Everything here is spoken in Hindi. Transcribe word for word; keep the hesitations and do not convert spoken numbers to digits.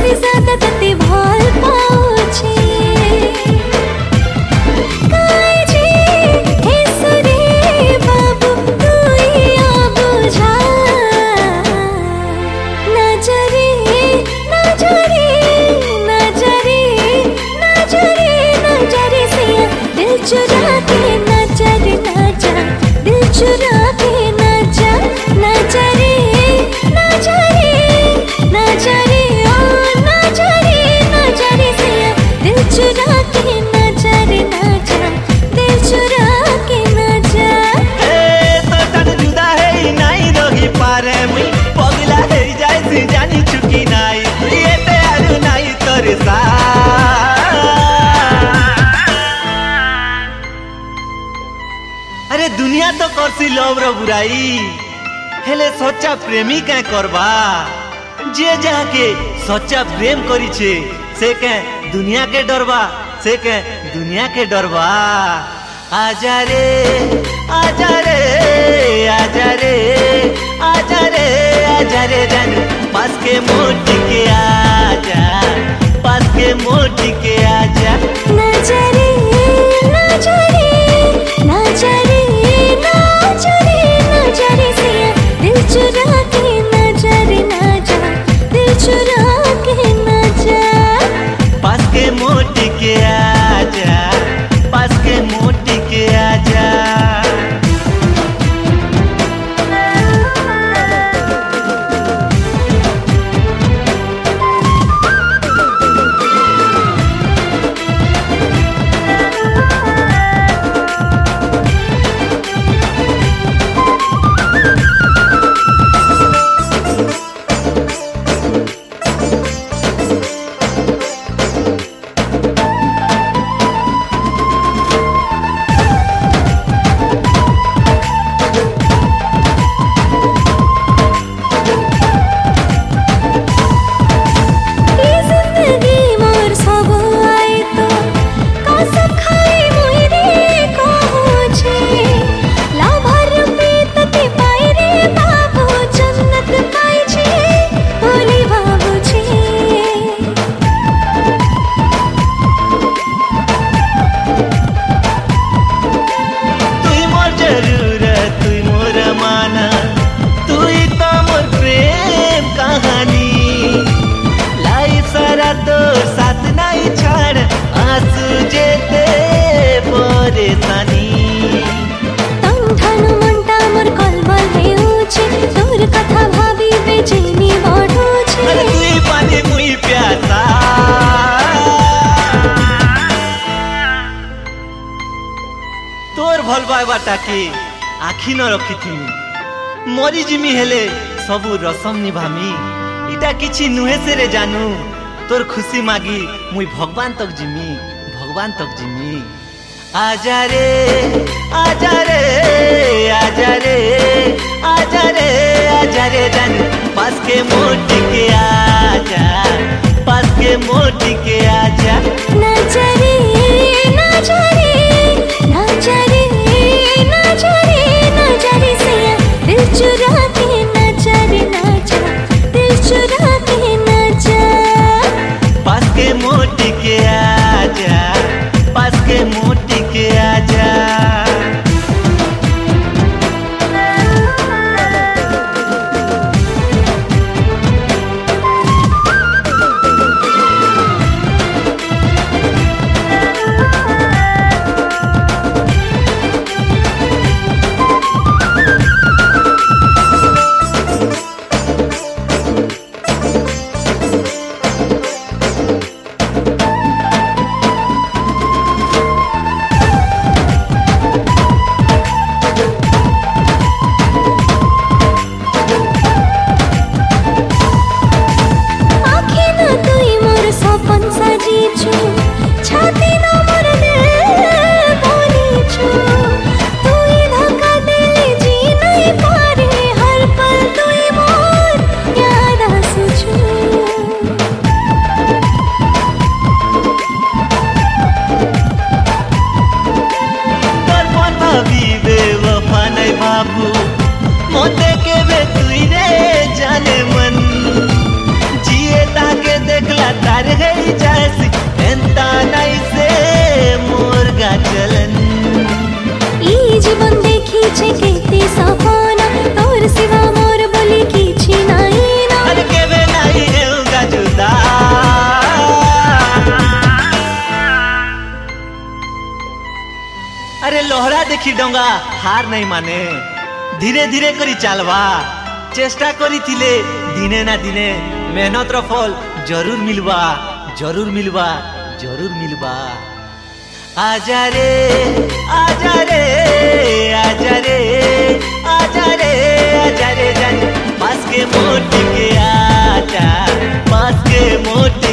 से ज्यादा तते भाल पाऊछे काय जी हे सुरे बाबू तू या बुझा नजरे नजरे नजरे नजरे नजरे से दिल चुरा के नजर न जा दिल चुरा के न जा नजरे नजरे नजरे ओ नजरे नजरे से दिल चुरा के नजर न जा दिल चुरा के न जा ए तो तन जुदा है नहीं रही पारे मुई पगला है जाय से जानी चुकी नहीं ये ते आरु नहीं तोरे सा अरे दुनिया तो करसी लव रो बुराई हेले सच्चा प्रेमी क्या करबा जे जाके सच्चा प्रेम करी छे से के दुनिया के डरबा से के दुनिया के डरबा आजा रे आजा रे आजा रे आजा रे आजा रे जान पास के मोट के आजा पास के मोट के आजा नजरे नजरे नजरे नजरे नजरे से दिल चुरा के नजर न जा दिल चुरा के न जा पास के मोट के आजा पास के मोट के आजा तोर भल पाइबाटा के आखि न रखी थी मरी जिमी हेले सबू रसम निभामी इटा किछि नुहे से रे जानू तोर खुशी मागी मुई भगवान तक जिमी भगवान तक जिमी आजा रे आजा रे आजा रे आजा रे आजा रे जानू पास के मोट के आजा पास के मोट के आजा नजरे नजरे नजरे नजरे नजरे से दिल चुरा के नजर न जा दिल चुरा के न जा पास के मोट के आजा पास के मोट के आजा मोते के बे तुई रे जाने मन जिए ताके देखला तोहरा देखी डोंगा हार नहीं माने धीरे धीरे करी चालवा चेष्टा करी थिले दिने ना दिने मेहनत रो फल जरूर मिलवा जरूर मिलवा जरूर मिलवा। आजा रे आजा रे आजा रे आजा रे आजा रे जान पास के मोटी के आजा पास के मोटी